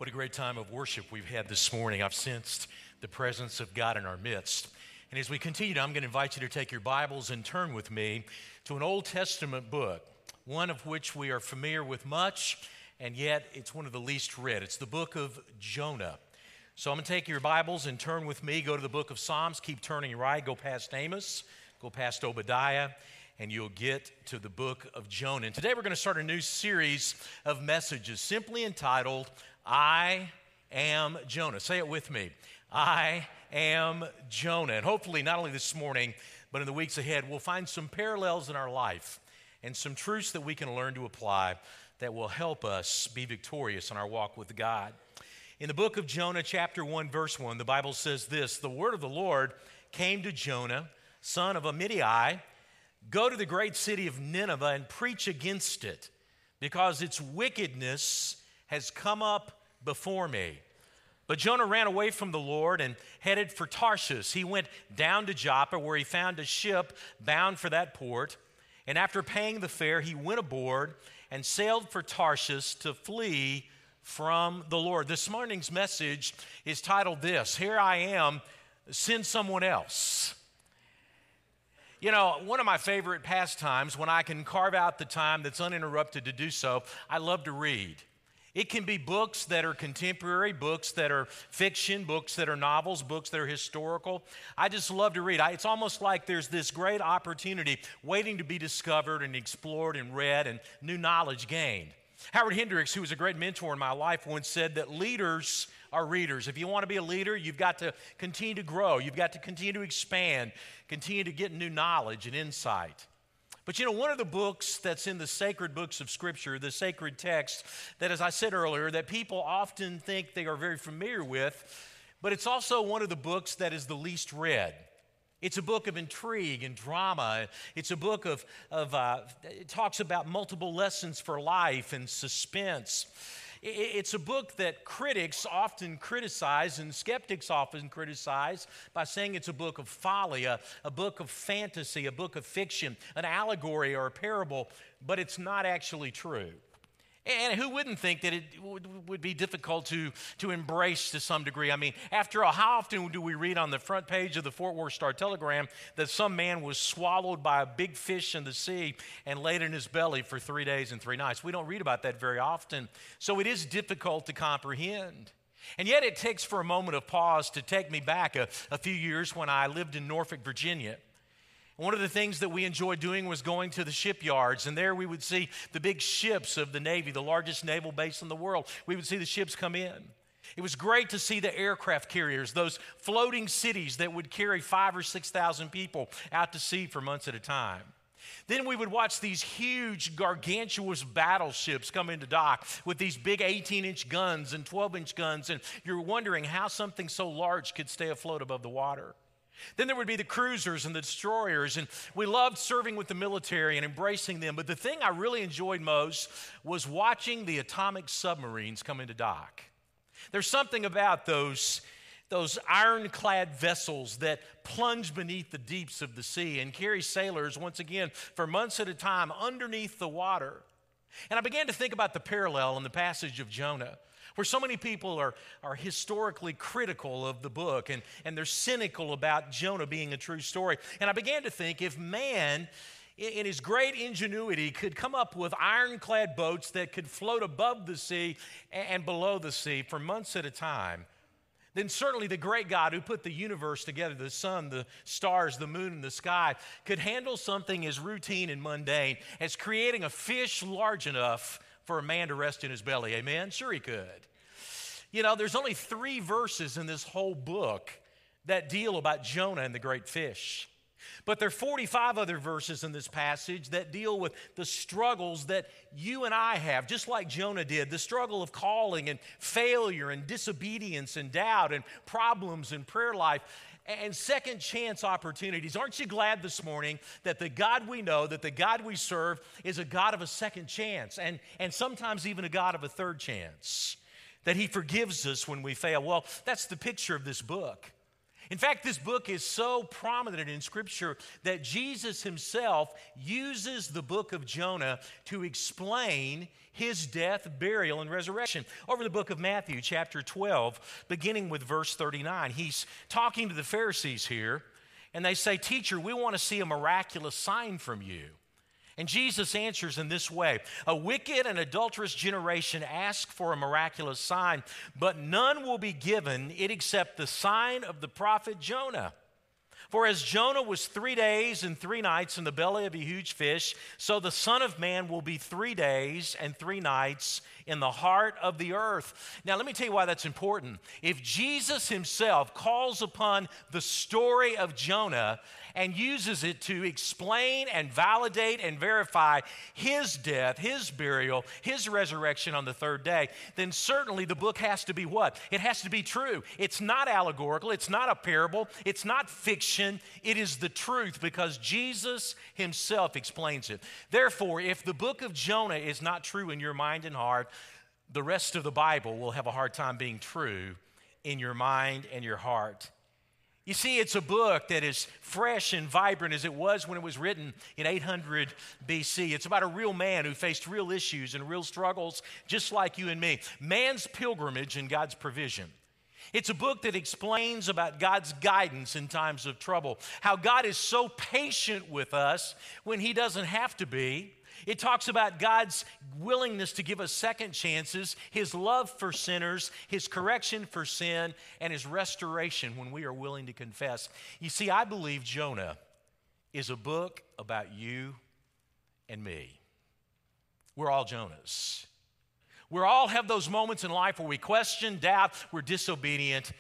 What a great time of worship we've had this morning. I've sensed the presence of God in our midst. And as we continue, I'm going to invite you to take your Bibles and turn with me to an Old Testament book, one of which we are familiar with much, and yet it's one of the least read. It's the book of Jonah. So I'm going to take your Bibles and turn with me, go to the book of Psalms, keep turning right, go past Amos, go past Obadiah, and you'll get to the book of Jonah. And today we're going to start a new series of messages simply entitled, I am Jonah. Say it with me. I am Jonah. And hopefully not only this morning, but in the weeks ahead, we'll find some parallels in our life and some truths that we can learn to apply that will help us be victorious in our walk with God. In the book of Jonah, chapter 1, verse 1, the Bible says this, the word of the Lord came to Jonah, son of Amittai, go to the great city of Nineveh and preach against it, because its wickedness has come up before me. But Jonah ran away from the Lord and headed for Tarshish. He went down to Joppa, where he found a ship bound for that port. And after paying the fare, he went aboard and sailed for Tarshish to flee from the Lord. This morning's message is titled this, Here I Am, Send Someone Else. You know, one of my favorite pastimes, when I can carve out the time that's uninterrupted to do so, I love to read. It can be books that are contemporary, books that are fiction, books that are novels, books that are historical. I just love to read. It's almost like there's this great opportunity waiting to be discovered and explored and read and new knowledge gained. Howard Hendricks, who was a great mentor in my life, once said that leaders are readers. If you want to be a leader, you've got to continue to grow. You've got to continue to expand, continue to get new knowledge and insight. But you know, one of the books that's in the sacred books of Scripture, the sacred text, that as I said earlier, that people often think they are very familiar with, but it's also one of the books that is the least read. It's a book of intrigue and drama. It's a book it talks about multiple lessons for life and suspense. It's a book that critics often criticize and skeptics often criticize by saying it's a book of folly, a book of fantasy, a book of fiction, an allegory or a parable, but it's not actually true. And who wouldn't think that it would be difficult to embrace to some degree? I mean, after all, how often do we read on the front page of the Fort Worth Star-Telegram that some man was swallowed by a big fish in the sea and laid in his belly for 3 days and 3 nights? We don't read about that very often, so it is difficult to comprehend. And yet it takes for a moment of pause to take me back a few years when I lived in Norfolk, Virginia. One of the things that we enjoyed doing was going to the shipyards, and there we would see the big ships of the Navy, the largest naval base in the world. We would see the ships come in. It was great to see the aircraft carriers, those floating cities that would carry 5,000 or 6,000 people out to sea for months at a time. Then we would watch these huge, gargantuous battleships come into dock with these big 18-inch guns and 12-inch guns, and you're wondering how something so large could stay afloat above the water. Then there would be the cruisers and the destroyers, and we loved serving with the military and embracing them. But the thing I really enjoyed most was watching the atomic submarines come into dock. There's something about those ironclad vessels that plunge beneath the deeps of the sea and carry sailors, once again, for months at a time underneath the water. And I began to think about the parallel in the passage of Jonah, where so many people are historically critical of the book and they're cynical about Jonah being a true story. And I began to think, if man, in his great ingenuity, could come up with ironclad boats that could float above the sea and below the sea for months at a time, then certainly the great God who put the universe together, the sun, the stars, the moon, and the sky, could handle something as routine and mundane as creating a fish large enough for a man to rest in his belly. Amen? Sure he could. You know, there's only 3 verses in this whole book that deal about Jonah and the great fish. But there are 45 other verses in this passage that deal with the struggles that you and I have, just like Jonah did, the struggle of calling and failure and disobedience and doubt and problems in prayer life and second chance opportunities. Aren't you glad this morning that the God we know, that the God we serve is a God of a second chance and sometimes even a God of a third chance, that he forgives us when we fail? Well, that's the picture of this book. In fact, this book is so prominent in Scripture that Jesus himself uses the book of Jonah to explain his death, burial, and resurrection. Over the book of Matthew, chapter 12, beginning with verse 39, he's talking to the Pharisees here, and they say, "Teacher, we want to see a miraculous sign from you." And Jesus answers in this way: "A wicked and adulterous generation asks for a miraculous sign, but none will be given it except the sign of the prophet Jonah. For as Jonah was 3 days and 3 nights in the belly of a huge fish, so the Son of Man will be 3 days and 3 nights in the heart of the earth." Now, let me tell you why that's important. If Jesus himself calls upon the story of Jonah and uses it to explain and validate and verify his death, his burial, his resurrection on the 3rd day, then certainly the book has to be what? It has to be true. It's not allegorical. It's not a parable. It's not fiction. It is the truth because Jesus himself explains it. Therefore, if the book of Jonah is not true in your mind and heart, the rest of the Bible will have a hard time being true in your mind and your heart. You see, it's a book that is fresh and vibrant as it was when it was written in 800 BC. It's about a real man who faced real issues and real struggles, just like you and me. Man's pilgrimage and God's provision. It's a book that explains about God's guidance in times of trouble, how God is so patient with us when he doesn't have to be. It talks about God's willingness to give us second chances, his love for sinners, his correction for sin, and his restoration when we are willing to confess. You see, I believe Jonah is a book about you and me. We're all Jonahs. We all have those moments in life where we question, doubt, we're disobedient,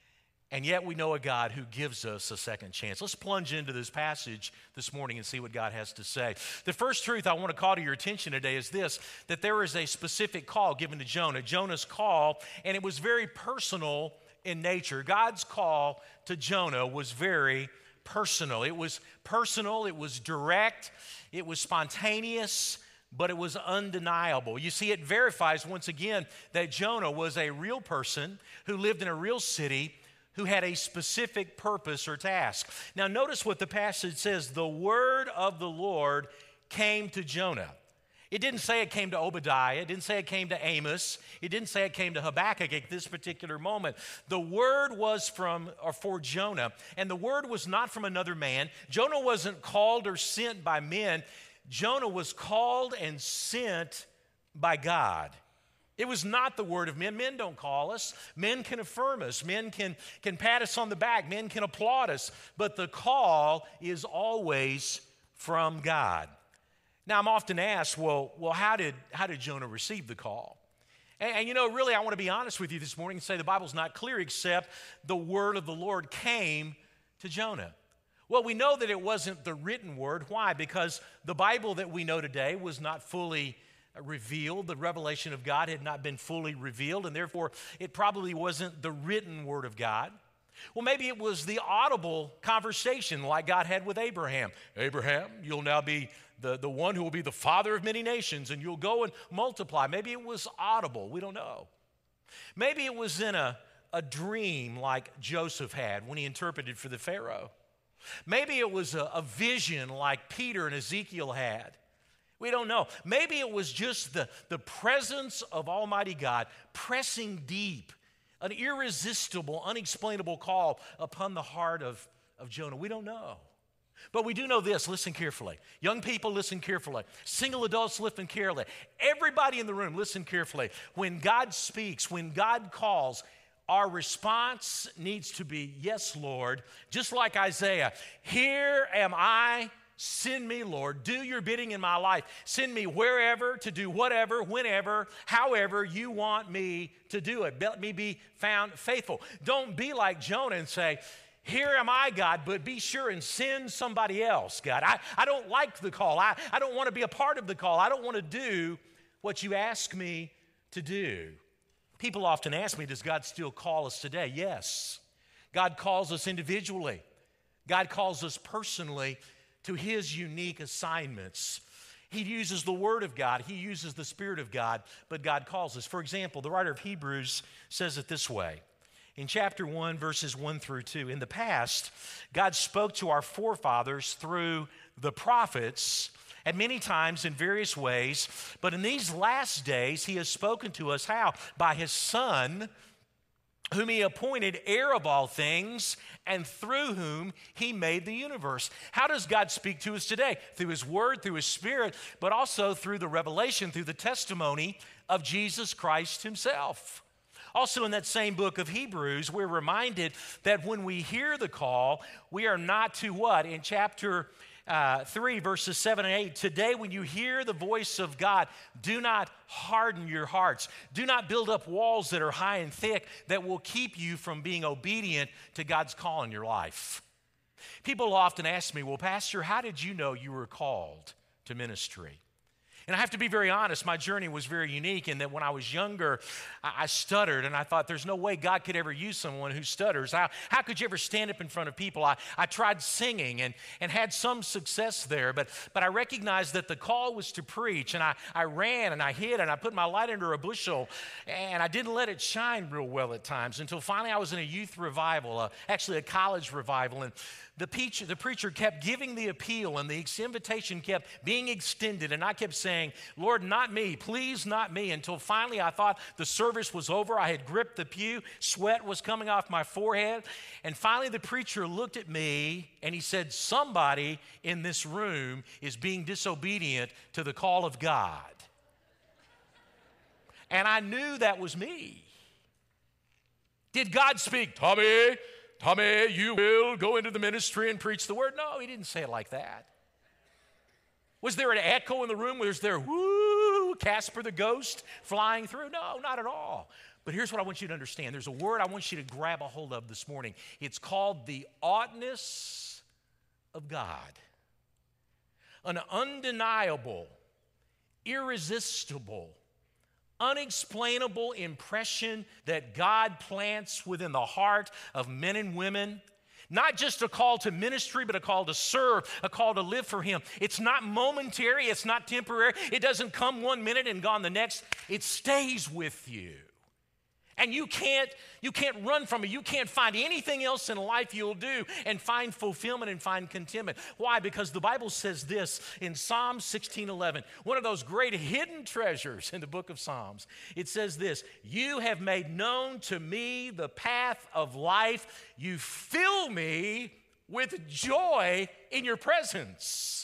and yet we know a God who gives us a second chance. Let's plunge into this passage this morning and see what God has to say. The first truth I want to call to your attention today is this, that there is a specific call given to Jonah, Jonah's call, and it was very personal in nature. God's call to Jonah was very personal. It was personal, it was direct, it was spontaneous, but it was undeniable. You see, it verifies once again that Jonah was a real person who lived in a real city who had a specific purpose or task. Now, notice what the passage says. The word of the Lord came to Jonah. It didn't say it came to Obadiah. It didn't say it came to Amos. It didn't say it came to Habakkuk at this particular moment. The word was for Jonah, and the word was not from another man. Jonah wasn't called or sent by men. Jonah was called and sent by God. It was not the word of men. Men don't call us. Men can affirm us. Men can pat us on the back. Men can applaud us. But the call is always from God. Now, I'm often asked, well, how did Jonah receive the call? And you know, really, I want to be honest with you this morning and say the Bible's not clear except the word of the Lord came to Jonah. Well, we know that it wasn't the written word. Why? Because the Bible that we know today was not fully revealed. The revelation of God had not been fully revealed, and therefore it probably wasn't the written word of God. Well, maybe it was the audible conversation like God had with Abraham. Abraham, you'll now be the one who will be the father of many nations, and you'll go and multiply. Maybe it was audible. We don't know. Maybe it was in a dream like Joseph had when he interpreted for the Pharaoh. Maybe it was a vision like Peter and Ezekiel had. We don't know. Maybe it was just the presence of Almighty God pressing deep, an irresistible, unexplainable call upon the heart of Jonah. We don't know. But we do know this. Listen carefully. Young people, listen carefully. Single adults, listen carefully. Everybody in the room, listen carefully. When God speaks, when God calls, our response needs to be, yes, Lord. Just like Isaiah, here am I. Send me, Lord. Do your bidding in my life. Send me wherever to do whatever, whenever, however you want me to do it. Let me be found faithful. Don't be like Jonah and say, here am I, God, but be sure and send somebody else, God. I don't like the call. I don't want to be a part of the call. I don't want to do what you ask me to do. People often ask me, does God still call us today? Yes. God calls us individually. God calls us personally to his unique assignments. He uses the Word of God. He uses the Spirit of God, but God calls us. For example, the writer of Hebrews says it this way. in chapter 1, verses 1 through 2. In the past, God spoke to our forefathers through the prophets at many times in various ways, but in these last days, he has spoken to us how? By his Son, whom he appointed heir of all things, and through whom he made the universe. How does God speak to us today? Through his word, through his spirit, but also through the revelation, through the testimony of Jesus Christ himself. Also in that same book of Hebrews, we're reminded that when we hear the call, we are not to what? In chapter 3, verses 7 and 8, today when you hear the voice of God, do not harden your hearts. Do not build up walls that are high and thick that will keep you from being obedient to God's call in your life. People often ask me, well, Pastor, how did you know you were called to ministry? And I have to be very honest, my journey was very unique in that when I was younger, I stuttered, and I thought there's no way God could ever use someone who stutters. How could you ever stand up in front of people? I tried singing and had some success there, but I recognized that the call was to preach, and I ran and I hid and I put my light under a bushel, and I didn't let it shine real well at times until finally I was in a youth revival, actually a college revival, and the preacher kept giving the appeal, and the invitation kept being extended, and I kept saying, Lord, not me, please not me, until finally I thought the service was over. I had gripped the pew, sweat was coming off my forehead, and finally the preacher looked at me and he said, somebody in this room is being disobedient to the call of God. And I knew that was me. Did God speak? Tommy, you will go into the ministry and preach the word. No, he didn't say it like that. Was there an echo in the room? Was there, whoo, Casper the ghost flying through? No, not at all. But here's what I want you to understand. There's a word I want you to grab a hold of this morning. It's called the oughtness of God. An undeniable, irresistible, unexplainable impression that God plants within the heart of men and women. Not just a call to ministry, but a call to serve, a call to live for him. It's not momentary, it's not temporary. It doesn't come 1 minute and gone the next. It stays with you. And you can't run from it. You can't find anything else in life you'll do and find fulfillment and find contentment. Why? Because the Bible says this in Psalm 16:11, one of those great hidden treasures in the book of Psalms. It says this, you have made known to me the path of life. You fill me with joy in your presence.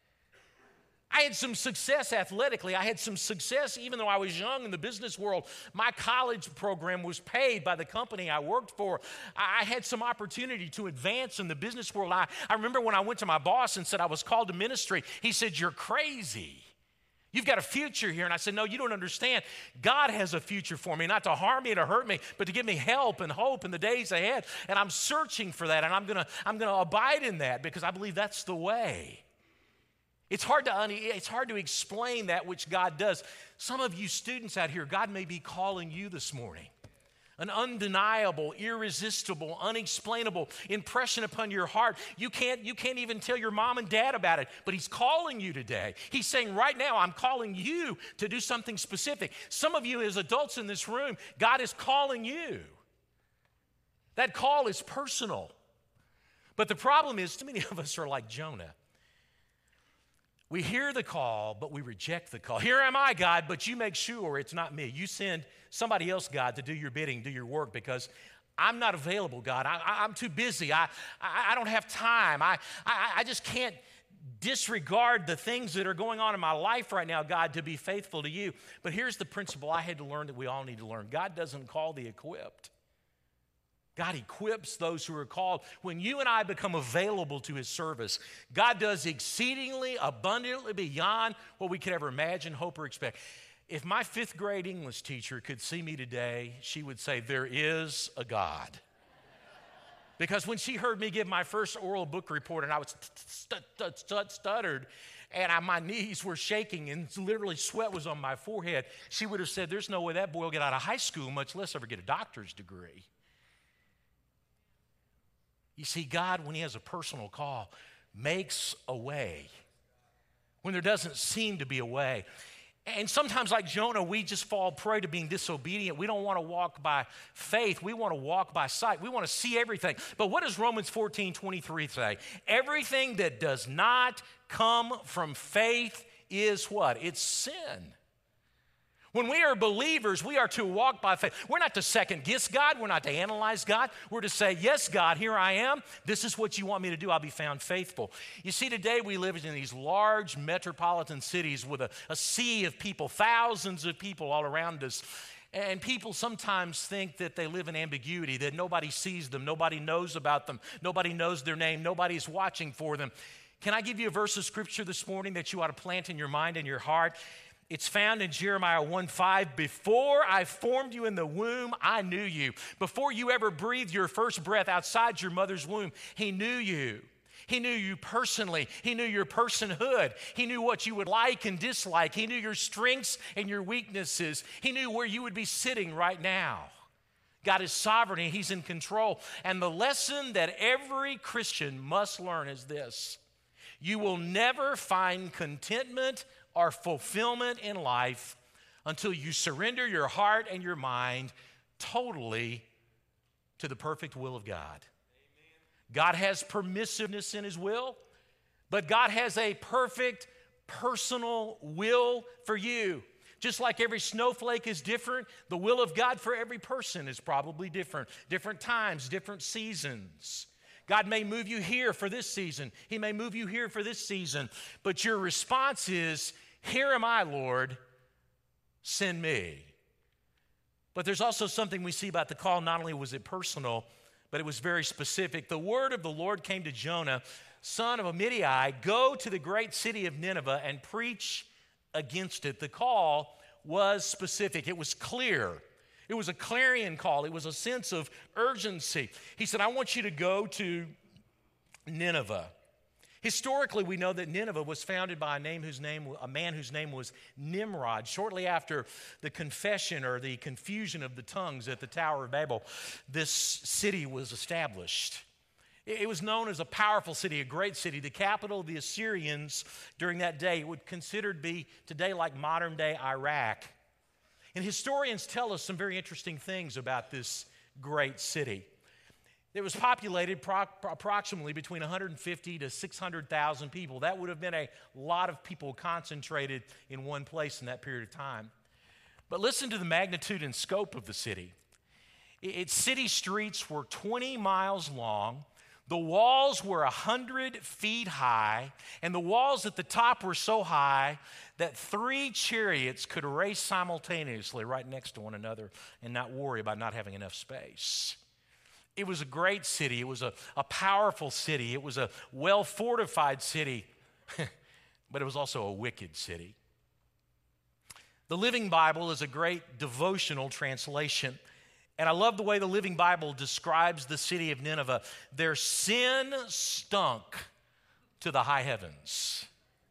I had some success athletically. I had some success even though I was young in the business world. My college program was paid by the company I worked for. I had some opportunity to advance in the business world. I remember when I went to my boss and said I was called to ministry, he said, you're crazy. You've got a future here. And I said, no, you don't understand. God has a future for me, not to harm me, to hurt me, but to give me help and hope in the days ahead. And I'm searching for that, and I'm gonna abide in that because I believe that's the way. It's hard to explain that which God does. Some of you students out here, God may be calling you this morning. An undeniable, irresistible, unexplainable impression upon your heart. You can't even tell your mom and dad about it, but he's calling you today. He's saying right now, I'm calling you to do something specific. Some of you as adults in this room, God is calling you. That call is personal. But the problem is, too many of us are like Jonah. We hear the call, but we reject the call. Here am I, God, but you make sure it's not me. You send somebody else, God, to do your bidding, do your work, because I'm not available, God. I'm too busy. I don't have time. I just can't disregard the things that are going on in my life right now, God, to be faithful to you. But here's the principle I had to learn that we all need to learn. God doesn't call the equipped. God equips those who are called. When you and I become available to his service, God does exceedingly abundantly beyond what we could ever imagine, hope, or expect. If my 5th grade English teacher could see me today, she would say, there is a God. Because when she heard me give my first oral book report and I was stuttered and my knees were shaking and literally sweat was on my forehead, she would have said, there's no way that boy will get out of high school, much less ever get a doctor's degree. You see, God, when he has a personal call, makes a way when there doesn't seem to be a way. And sometimes, like Jonah, we just fall prey to being disobedient. We don't want to walk by faith. We want to walk by sight. We want to see everything. But what does Romans 14:23 say? Everything that does not come from faith is what? It's sin. When we are believers, we are to walk by faith. We're not to second guess God. We're not to analyze God. We're to say, yes, God, here I am. This is what you want me to do. I'll be found faithful. You see, today we live in these large metropolitan cities with a sea of people, thousands of people all around us. And people sometimes think that they live in ambiguity, that nobody sees them, nobody knows about them, nobody knows their name, nobody's watching for them. Can I give you a verse of scripture this morning that you ought to plant in your mind and your heart? It's found in Jeremiah 1:5. Before I formed you in the womb, I knew you. Before you ever breathed your first breath outside your mother's womb, he knew you. He knew you personally. He knew your personhood. He knew what you would like and dislike. He knew your strengths and your weaknesses. He knew where you would be sitting right now. God is sovereign and he's in control. And the lesson that every Christian must learn is this: you will never find contentment or fulfillment in life until you surrender your heart and your mind totally to the perfect will of God. Amen. God has permissiveness in his will, but God has a perfect personal will for you. Just like every snowflake is different, the will of God for every person is probably different. Different times, different seasons. God may move you here for this season. He may move you here for this season. But your response is, here am I, Lord, send me. But there's also something we see about the call. Not only was it personal, but it was very specific. The word of the Lord came to Jonah, son of Amittai, go to the great city of Nineveh and preach against it. The call was specific. It was clear. It was a clarion call. It was a sense of urgency. He said, I want you to go to Nineveh. Historically, we know that Nineveh was founded by a man whose name was Nimrod. Shortly after the confession or the confusion of the tongues at the Tower of Babel, this city was established. It was known as a powerful city, a great city, the capital of the Assyrians during that day. It would considered to be today like modern-day Iraq. And historians tell us some very interesting things about this great city. It was populated approximately between 150 to 600,000 people. That would have been a lot of people concentrated in one place in that period of time. But listen to the magnitude and scope of the city. Its city streets were 20 miles long. The walls were 100 feet high, and the walls at the top were so high that 3 chariots could race simultaneously right next to one another and not worry about not having enough space. It was a great city. It was a powerful city. It was a well-fortified city, but it was also a wicked city. The Living Bible is a great devotional translation. And I love the way the Living Bible describes the city of Nineveh. Their sin stunk to the high heavens.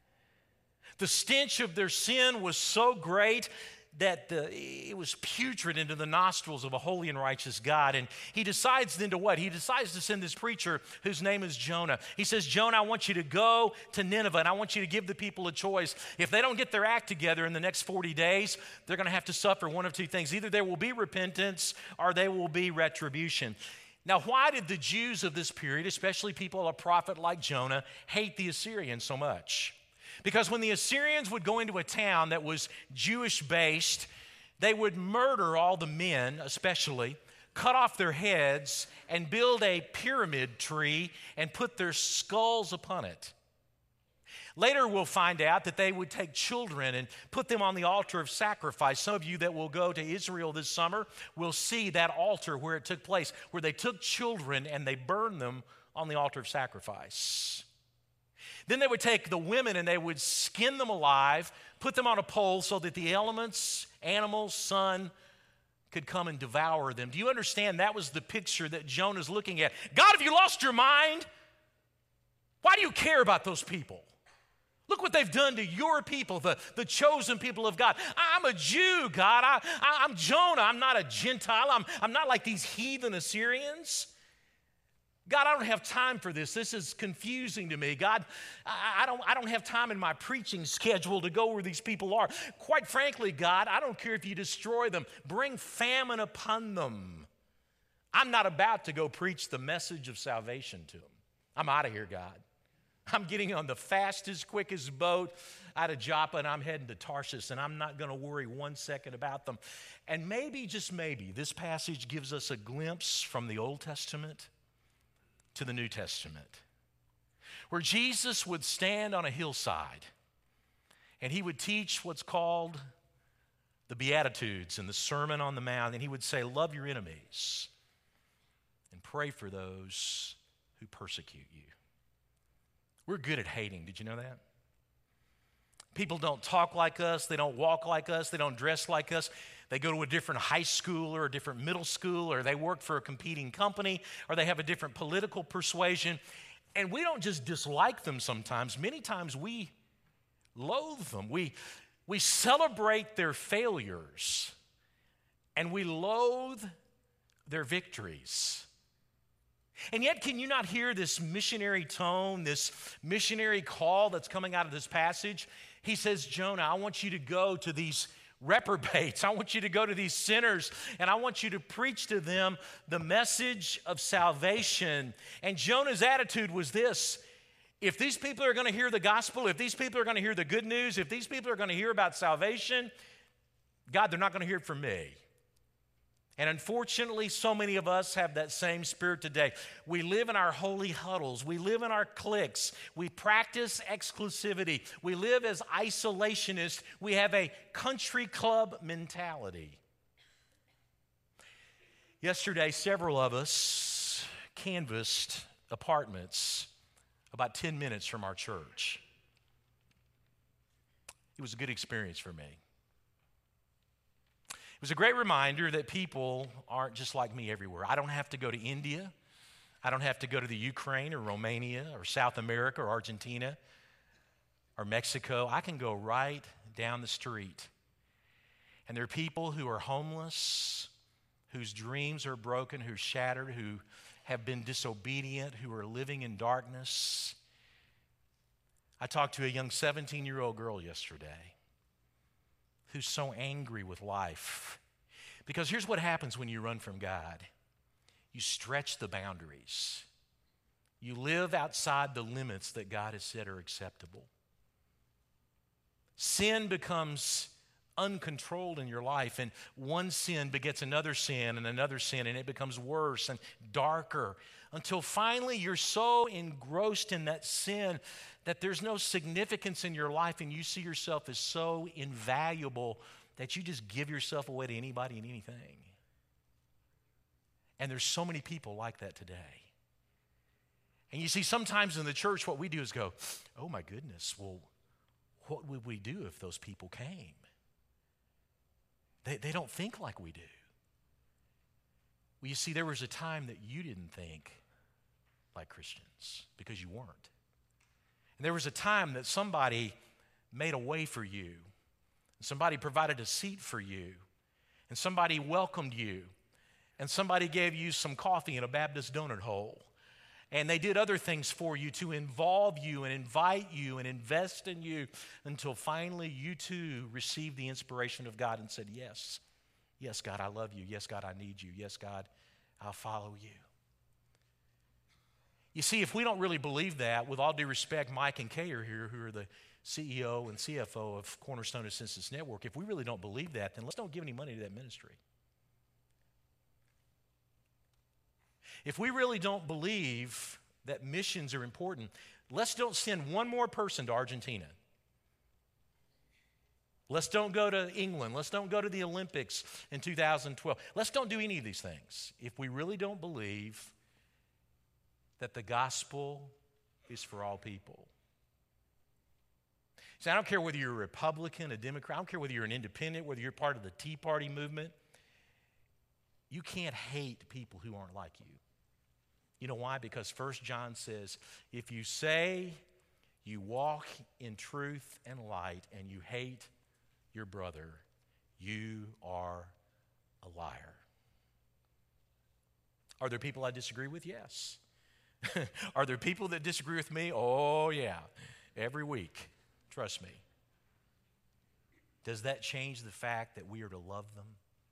The stench of their sin was so great that it was putrid into the nostrils of a holy and righteous God. And he decides then to what? He decides to send this preacher whose name is Jonah. He says, Jonah, I want you to go to Nineveh, and I want you to give the people a choice. If they don't get their act together in the next 40 days, they're going to have to suffer one of two things. Either there will be repentance or there will be retribution. Now, why did the Jews of this period, especially people, a prophet like Jonah, hate the Assyrians so much? Because when the Assyrians would go into a town that was Jewish-based, they would murder all the men, especially, cut off their heads, and build a pyramid tree and put their skulls upon it. Later, we'll find out that they would take children and put them on the altar of sacrifice. Some of you that will go to Israel this summer will see that altar where it took place, where they took children and they burned them on the altar of sacrifice. Then they would take the women and they would skin them alive, put them on a pole so that the elements, animals, sun could come and devour them. Do you understand that was the picture that Jonah's looking at? God, have you lost your mind? Why do you care about those people? Look what they've done to your people, the chosen people of God. I'm a Jew, God. I'm Jonah. I'm not a Gentile. I'm not like these heathen Assyrians. God, I don't have time for this. This is confusing to me. God, I don't have time in my preaching schedule to go where these people are. Quite frankly, God, I don't care if you destroy them. Bring famine upon them. I'm not about to go preach the message of salvation to them. I'm out of here, God. I'm getting on the fastest, quickest boat out of Joppa, and I'm heading to Tarshish, and I'm not going to worry 1 second about them. And maybe, just maybe, this passage gives us a glimpse from the Old Testament to the New Testament, where Jesus would stand on a hillside and he would teach what's called the Beatitudes and the Sermon on the Mount, and he would say, love your enemies and pray for those who persecute you. We're good at hating. Did you know that? People don't talk like us. They don't walk like us. They don't dress like us. They go to a different high school or a different middle school, or they work for a competing company, or they have a different political persuasion. And we don't just dislike them sometimes. Many times we loathe them. We celebrate their failures, and we loathe their victories. And yet, can you not hear this missionary tone, this missionary call that's coming out of this passage? He says, Jonah, I want you to go to these reprobates. I want you to go to these sinners, and I want you to preach to them the message of salvation. And Jonah's attitude was this: if these people are going to hear the gospel, if these people are going to hear the good news, if these people are going to hear about salvation, God, they're not going to hear it from me. And unfortunately, so many of us have that same spirit today. We live in our holy huddles. We live in our cliques. We practice exclusivity. We live as isolationists. We have a country club mentality. Yesterday, several of us canvassed apartments about 10 minutes from our church. It was a good experience for me. It was a great reminder that people aren't just like me everywhere. I don't have to go to India. I don't have to go to the Ukraine or Romania or South America or Argentina or Mexico. I can go right down the street. And there are people who are homeless, whose dreams are broken, who are shattered, who have been disobedient, who are living in darkness. I talked to a young 17-year-old girl yesterday who's so angry with life. Because here's what happens when you run from God. You stretch the boundaries. You live outside the limits that God has said are acceptable. Sin becomes uncontrolled in your life, and one sin begets another sin, and it becomes worse and darker until finally you're so engrossed in that sin that there's no significance in your life, and you see yourself as so invaluable that you just give yourself away to anybody and anything. And there's so many people like that today. And you see, sometimes in the church, what we do is go, oh my goodness, well, what would we do if those people came? They don't think like we do. Well, you see, there was a time that you didn't think like Christians because you weren't. And there was a time that somebody made a way for you. Somebody provided a seat for you. And somebody welcomed you. And somebody gave you some coffee in a Baptist donut hole. And they did other things for you to involve you and invite you and invest in you until finally you too received the inspiration of God and said, yes, yes, God, I love you. Yes, God, I need you. Yes, God, I'll follow you. You see, if we don't really believe that, with all due respect, Mike and Kay are here, who are the CEO and CFO of Cornerstone Assistance Network. If we really don't believe that, then let's don't give any money to that ministry. If we really don't believe that missions are important, let's don't send one more person to Argentina. Let's don't go to England. Let's don't go to the Olympics in 2012. Let's don't do any of these things if we really don't believe that the gospel is for all people. See, I don't care whether you're a Republican, a Democrat, I don't care whether you're an independent, whether you're part of the Tea Party movement. You can't hate people who aren't like you. You know why? Because 1 John says, if you say you walk in truth and light and you hate your brother, you are a liar. Are there people I disagree with? Yes. Are there people that disagree with me? Oh, yeah, every week. Trust me. Does that change the fact that we are to love them,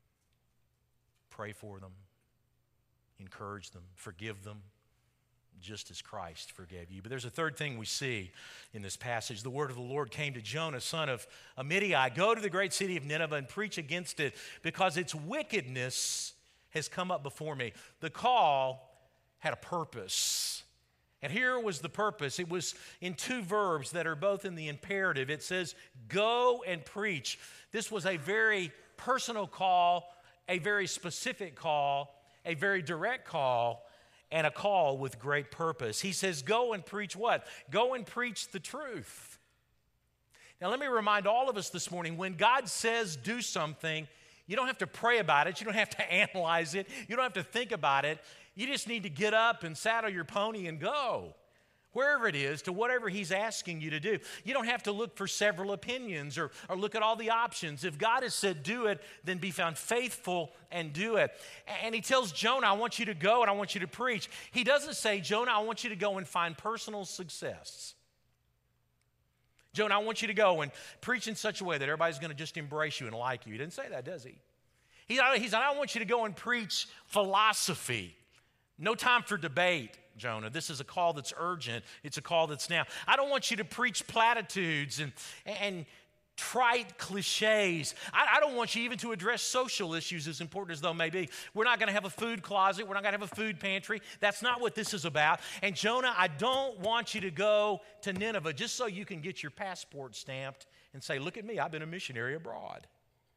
pray for them, encourage them, forgive them, just as Christ forgave you? But there's a third thing we see in this passage. The word of the Lord came to Jonah, son of Amittai. Go to the great city of Nineveh and preach against it, because its wickedness has come up before me. The call had a purpose. And here was the purpose. It was in two verbs that are both in the imperative. It says, go and preach. This was a very personal call, a very specific call, a very direct call, and a call with great purpose. He says, go and preach what? Go and preach the truth. Now, let me remind all of us this morning, when God says do something, you don't have to pray about it. You don't have to analyze it. You don't have to think about it. You just need to get up and saddle your pony and go, wherever it is, to whatever He's asking you to do. You don't have to look for several opinions or look at all the options. If God has said do it, then be found faithful and do it. And He tells Jonah, I want you to go and I want you to preach. He doesn't say, Jonah, I want you to go and find personal success. Jonah, I want you to go and preach in such a way that everybody's going to just embrace you and like you. He didn't say that, does he? He said, I want you to go and preach philosophy. No time for debate, Jonah. This is a call that's urgent. It's a call that's now. I don't want you to preach platitudes and trite cliches. I don't want you even to address social issues, as important as those may be. We're not going to have a food closet. We're not going to have a food pantry. That's not what this is about. And Jonah, I don't want you to go to Nineveh just so you can get your passport stamped and say, look at me, I've been a missionary abroad.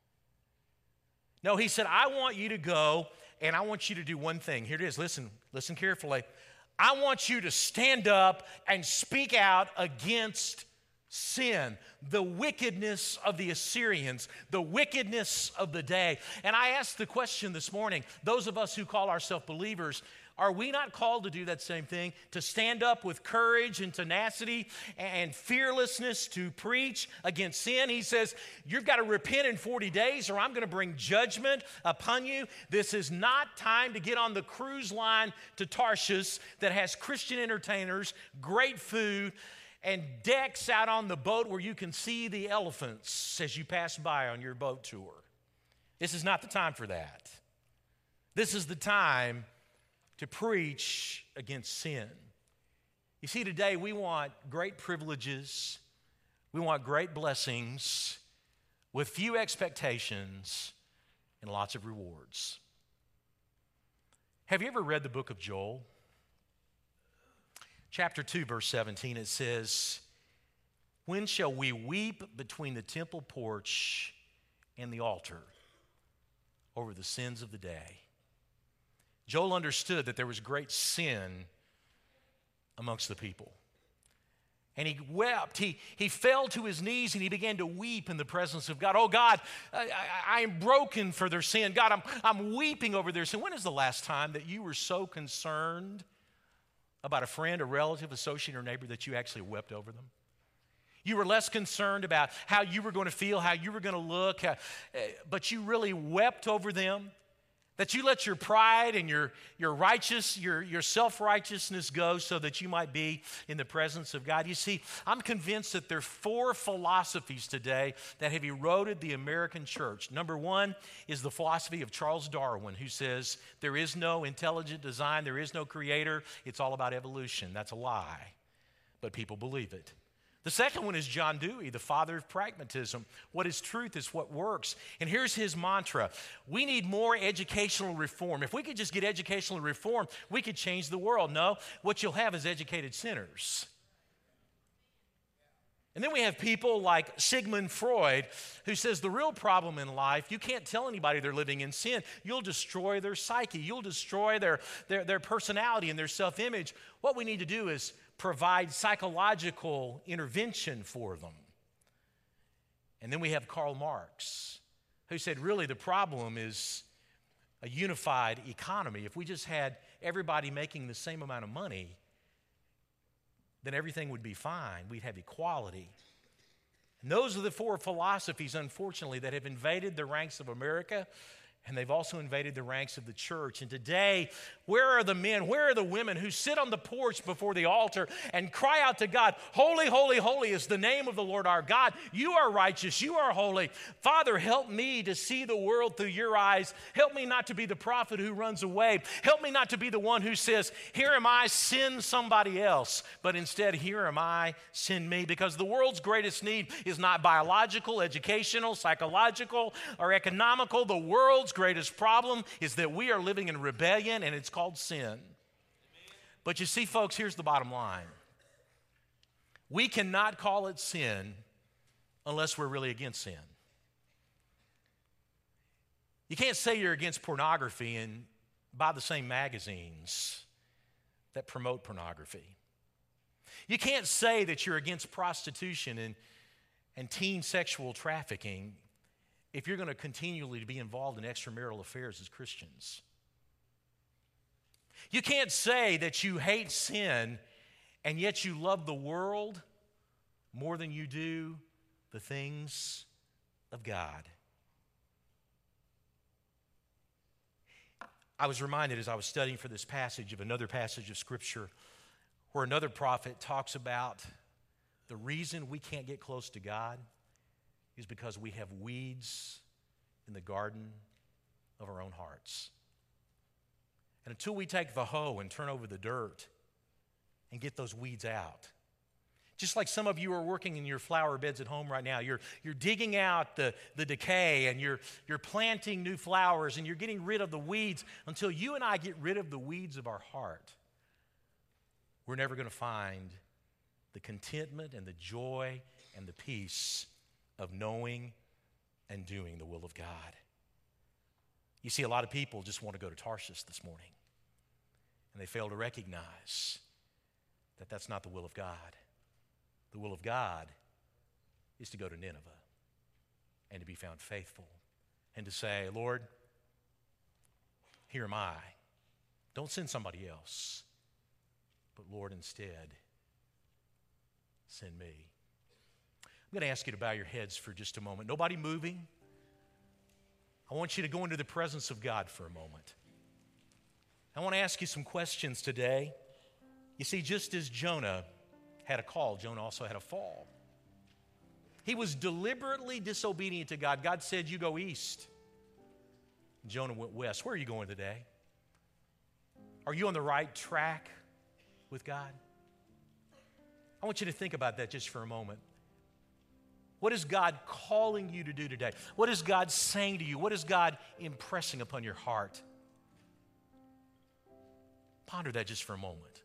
No, he said, I want you to go and I want you to do one thing. Here it is. Listen carefully. I want you to stand up and speak out against sin, the wickedness of the Assyrians, the wickedness of the day. And I asked the question this morning, those of us who call ourselves believers, are we not called to do that same thing? To stand up with courage and tenacity and fearlessness to preach against sin? He says, you've got to repent in 40 days or I'm going to bring judgment upon you. This is not time to get on the cruise line to Tarshish that has Christian entertainers, great food, and decks out on the boat where you can see the elephants as you pass by on your boat tour. This is not the time for that. This is the time to preach against sin. You see, today we want great privileges, we want great blessings with few expectations and lots of rewards. Have you ever read the book of Joel? Chapter 2, verse 17, it says, when shall we weep between the temple porch and the altar over the sins of the day? Joel understood that there was great sin amongst the people. And he wept. He fell to his knees and he began to weep in the presence of God. Oh, God, I am broken for their sin. God, I'm weeping over their sin. When is the last time that you were so concerned about a friend, a relative, associate, or neighbor that you actually wept over them? You were less concerned about how you were going to feel, how you were going to look, but you really wept over them. That you let your pride and your self-righteousness go so that you might be in the presence of God. You see, I'm convinced that there are 4 philosophies today that have eroded the American church. Number 1 is the philosophy of Charles Darwin, who says there is no intelligent design, there is no creator, it's all about evolution. That's a lie, but people believe it. The second one is John Dewey, the father of pragmatism. What is truth is what works. And here's his mantra. We need more educational reform. If we could just get educational reform, we could change the world. No, what you'll have is educated sinners. And then we have people like Sigmund Freud, who says the real problem in life, you can't tell anybody they're living in sin. You'll destroy their psyche. You'll destroy their personality and their self-image. What we need to do is provide psychological intervention for them. And then we have Karl Marx, who said really the problem is a unified economy. If we just had everybody making the same amount of money, then everything would be fine. We'd have equality. And those are the 4 philosophies, unfortunately, that have invaded the ranks of America And they've also invaded the ranks of the church. And today, where are the men, where are the women who sit on the porch before the altar and cry out to God, "Holy, holy, holy is the name of the Lord our God. You are righteous, you are holy. Father, help me to see the world through your eyes. Help me not to be the prophet who runs away. Help me not to be the one who says, 'Here am I, send somebody else.' But instead, 'Here am I, send me.' Because the world's greatest need is not biological, educational, psychological, or economical. The world's greatest problem is that we are living in rebellion, and it's called sin. But you see, folks, here's the bottom line. We cannot call it sin unless we're really against sin. You can't say you're against pornography and buy the same magazines that promote pornography. You can't say that you're against prostitution and teen sexual trafficking if you're going to continually be involved in extramarital affairs as Christians. You can't say that you hate sin and yet you love the world more than you do the things of God. I was reminded as I was studying for this passage of another passage of Scripture where another prophet talks about the reason we can't get close to God is because we have weeds in the garden of our own hearts. And until we take the hoe and turn over the dirt and get those weeds out, just like some of you are working in your flower beds at home right now, you're digging out the decay and you're planting new flowers and you're getting rid of the weeds. Until you and I get rid of the weeds of our heart, we're never going to find the contentment and the joy and the peace of knowing and doing the will of God. You see, a lot of people just want to go to Tarshish this morning, and they fail to recognize that that's not the will of God. The will of God is to go to Nineveh and to be found faithful and to say, "Lord, here am I. Don't send somebody else, but Lord, instead, send me." I'm going to ask you to bow your heads for just a moment. Nobody moving. I want you to go into the presence of God for a moment. I want to ask you some questions today. You see, just as Jonah had a call, Jonah also had a fall. He was deliberately disobedient to God. God said, "You go east." Jonah went west. Where are you going today? Are you on the right track with God? I want you to think about that just for a moment. What is God calling you to do today? What is God saying to you? What is God impressing upon your heart? Ponder that just for a moment.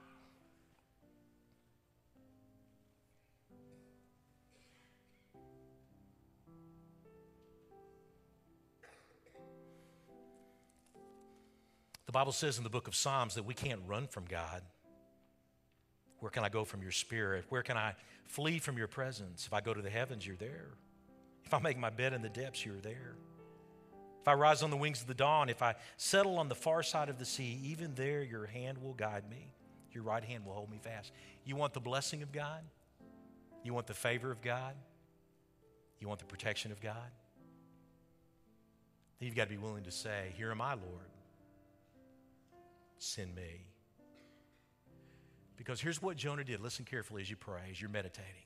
The Bible says in the book of Psalms that we can't run from God. Where can I go from your spirit? Where can I flee from your presence? If I go to the heavens, you're there. If I make my bed in the depths, you're there. If I rise on the wings of the dawn, if I settle on the far side of the sea, even there your hand will guide me. Your right hand will hold me fast. You want the blessing of God? You want the favor of God? You want the protection of God? Then you've got to be willing to say, "Here am I, Lord. Send me." Because here's what Jonah did. Listen carefully as you pray, as you're meditating.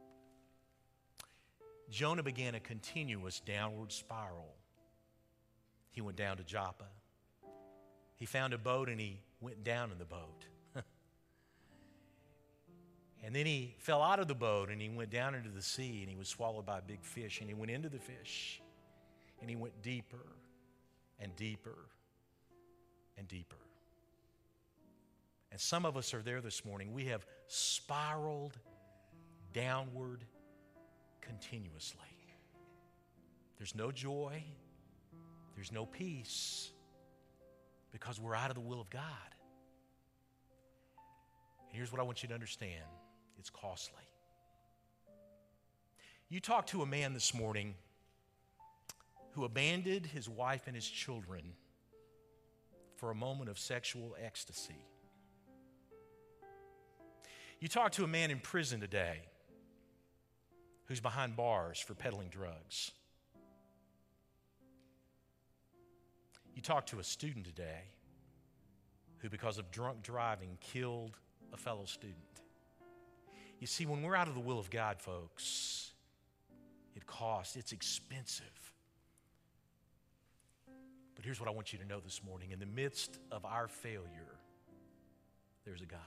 Jonah began a continuous downward spiral. He went down to Joppa. He found a boat and he went down in the boat. And then he fell out of the boat and he went down into the sea and he was swallowed by a big fish. And he went into the fish and he went deeper and deeper and deeper. And some of us are there this morning. We have spiraled downward continuously. There's no joy. There's no peace because we're out of the will of God. And here's what I want you to understand. It's costly. You talk to a man this morning who abandoned his wife and his children for a moment of sexual ecstasy. You talk to a man in prison today who's behind bars for peddling drugs. You talk to a student today who, because of drunk driving, killed a fellow student. You see, when we're out of the will of God, folks, it costs, it's expensive. But here's what I want you to know this morning. In the midst of our failure, there's a God.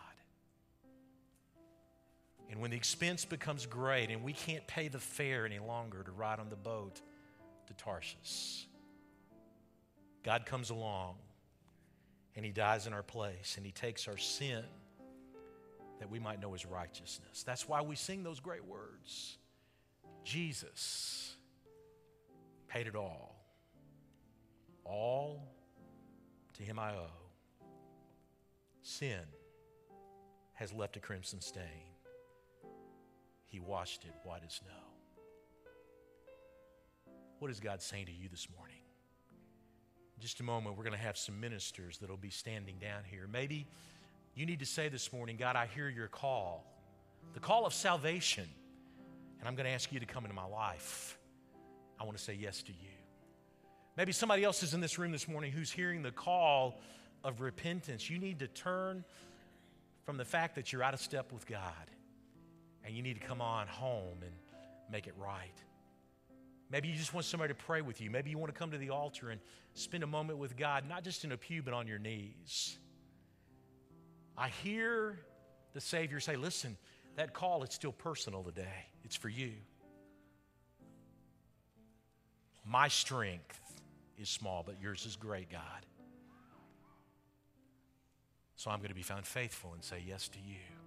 And when the expense becomes great and we can't pay the fare any longer to ride on the boat to Tarshish, God comes along and he dies in our place and he takes our sin that we might know his righteousness. That's why we sing those great words. Jesus paid it all. All to him I owe. Sin has left a crimson stain. He washed it white as snow. What is God saying to you this morning? In just a moment, we're going to have some ministers that will be standing down here. Maybe you need to say this morning, God, I hear your call, the call of salvation, and I'm going to ask you to come into my life. I want to say yes to you. Maybe somebody else is in this room this morning who's hearing the call of repentance. You need to turn from the fact that you're out of step with God, and you need to come on home and make it right. Maybe you just want somebody to pray with you. Maybe you want to come to the altar and spend a moment with God, not just in a pew, but on your knees. I hear the Savior say, listen, that call, it's still personal today. It's for you. My strength is small, but yours is great, God. So I'm going to be found faithful and say yes to you.